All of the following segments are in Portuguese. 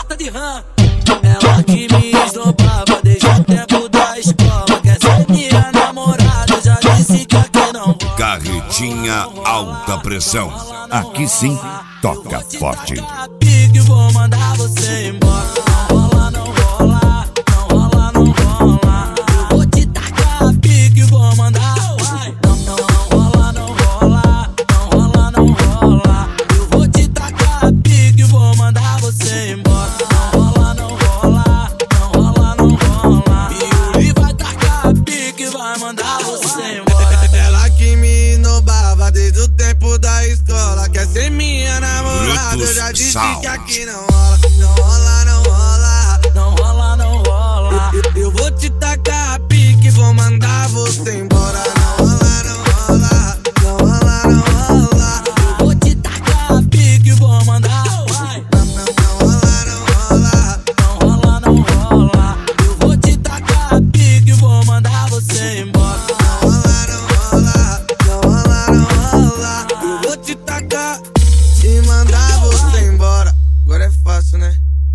gosta de rã. Ela que me esnobava desde o tempo da escola. Quer ser minha namorada, já disse que aqui não rola. Carretinha alta pressão. Aqui sim, toca forte. Pique, vou mandar você embora. Não rola, não rola, não rola, não rola. Eu vou te tacar pique, vou mandar. Não rola, não rola, não rola, não rola. Eu vou te tacar pique, vou mandar você embora. Não rola, não rola, não rola, não rola. E o Li vai tacar pique, vai mandar você embora. Ela que me inobava desde o tempo da escola. Quer ser minha namorada, eu já disse que aqui não rola. Não rola, não rola, não rola, não rola. Eu vou te tacar a pique, vou mandar você embora. Não rola, não rola, não rola, não rola. Eu vou te tacar a pique, vou mandar. Não rola, não rola, não rola, não rola. Eu vou te tacar a pique, vou mandar você embora. Não rola, não rola, não rola, não rola. Eu vou te tacar e mandar você embora. Agora é fácil, né?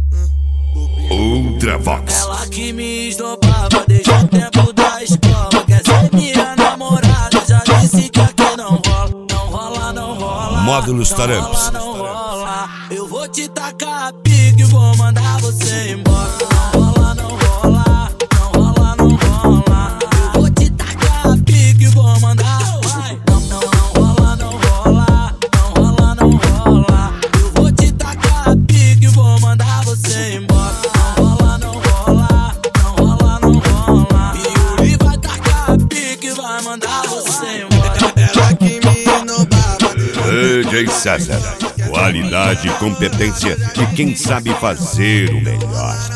Ultravox. Ela que me esnobava desde o tempo da escola. Quer ser minha namorada, já disse que aqui não rola. Não rola, não rola. Módulos Taramps. Não rola. Eu vou te tacar a pique, vou mandar você embora. Não rola, não rola, não rola, não rola. Eu vou te tacar a pique, vou mandar. Não rola, não rola, não rola, não rola. Eu vou te tacar a pique, vou mandar você embora. Não rola, não rola, não rola, não rola. E o Li vai tacar a pique, vai mandar você embora. Ela que me inobava. DJ César. Qualidade e competência de quem sabe fazer o melhor.